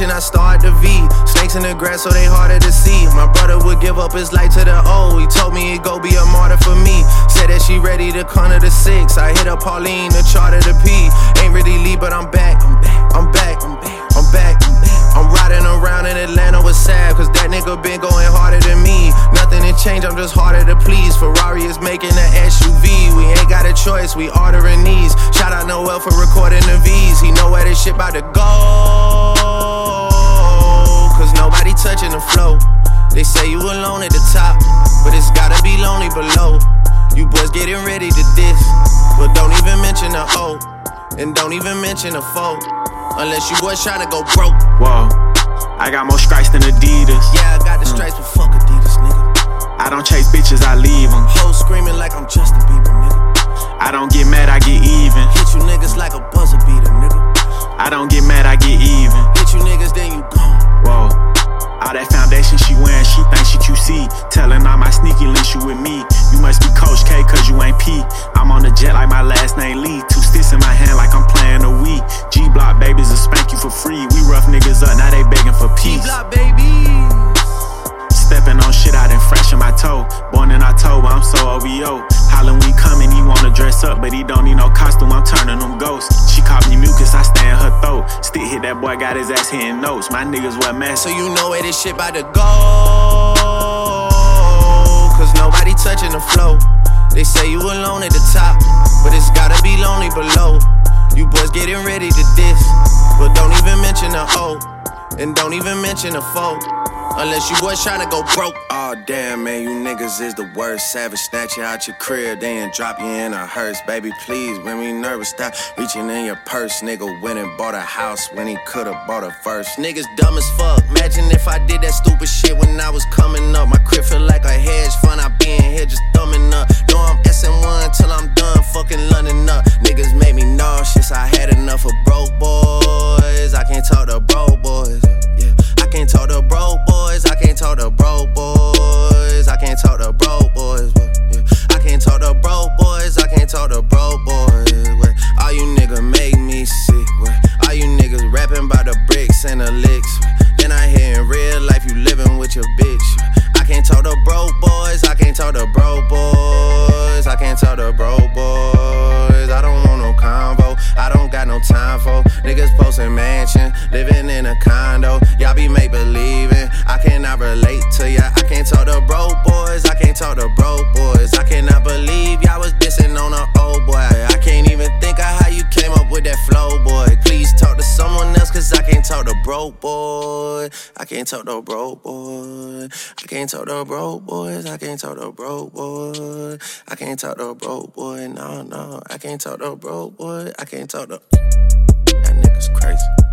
mention I start the V. Snakes in the grass so they harder to see. My brother would give up his life to the O. He told me he'd go be a martyr for me. Said that she ready to corner the 6. I hit up Pauline to charter the P. Ain't really leave, but I'm back. I'm back. I'm riding around in Atlanta with Sav, cause that nigga been going harder than me. Nothing to change, I'm just harder to please. Ferrari is making an SUV. We ain't got a choice, we ordering these. Shout out Noel for recording the V's. He know where this shit about to go, cause nobody touching the flow. They say you alone at the top, but it's gotta be lonely below. You boys getting ready to diss, but don't even mention the O, and don't even mention the foe, unless you boys tryna go broke. Whoa, I got more stripes than Adidas. Yeah, I got the stripes, but fuck Adidas, nigga. I don't chase bitches, I leave them. Hoes screaming like I'm Justin Bieber, nigga. I don't get mad, I get even. Hit you niggas like a buzzer beater, nigga. I don't get mad, I get even. Hit you niggas, then you gone. Whoa, all that foundation she wearing, she thinks she QC. Telling all my sneaky links you with me. You must be Coach K, cause you ain't P. I'm on the jet like my last name Lee. 2 sticks in my hand like I'm playing a Wii. G-Block babies will spank you for free. We rough niggas up, now they begging for peace. G-Block babies. Stepping on shit, I done freshen my toe. Born in October, I'm so OVO. Halloween coming, he wanna dress up, but he don't need no costume, I'm turning them ghosts. She called me mucus, I stay in her throat. Stick hit that boy, got his ass hitting notes. My niggas wear masks, so you know where this shit about to go, cause nobody touching the flow. They say you alone at the top, but it's gotta be lonely below. You boys getting ready to diss, but don't even mention the O, and don't even mention the foe, unless you boys tryna go broke. Aw, damn, man, you niggas is the worst. Savage, snatch you out your crib, then drop you in a hearse. Baby, please, when me nervous, stop reaching in your purse. Nigga went and bought a house when he could've bought a verse. Niggas dumb as fuck. Imagine if I did that stupid shit when I was coming up. My crib feel like a hedge fund. I be in here just thumbing up. Know I'm SN1 till I'm done fucking London up. Niggas made me nauseous. I had enough of broke boys. I can't talk to broke boys. I can't talk to broke boys, I can't talk to broke boys, I can't talk to broke boys, I can't talk to broke boys, I can't talk to broke boys. All you niggas make me sick, all you niggas rapping about the bricks and the licks. Then I hear in real life you living with your bitch. I can't talk to broke boys, I can't talk to broke boys, I can't talk to broke boys. I don't want no convo, I don't got no time for niggas posting mansion, living in a condo. Y'all be make believing, I cannot relate to ya. I can't talk to broke boys, I can't talk to broke boys. I cannot believe y'all was dissing on an old boy. I can't even think of how you came up with that flow, boy. Please talk to someone else, cause I can't talk to broke boy. I can't talk to broke boy. I can't talk to broke boys, I can't talk to broke boy. I can't talk to broke boy, no, I can't talk to broke boy. I can't talk to... That nigga's crazy.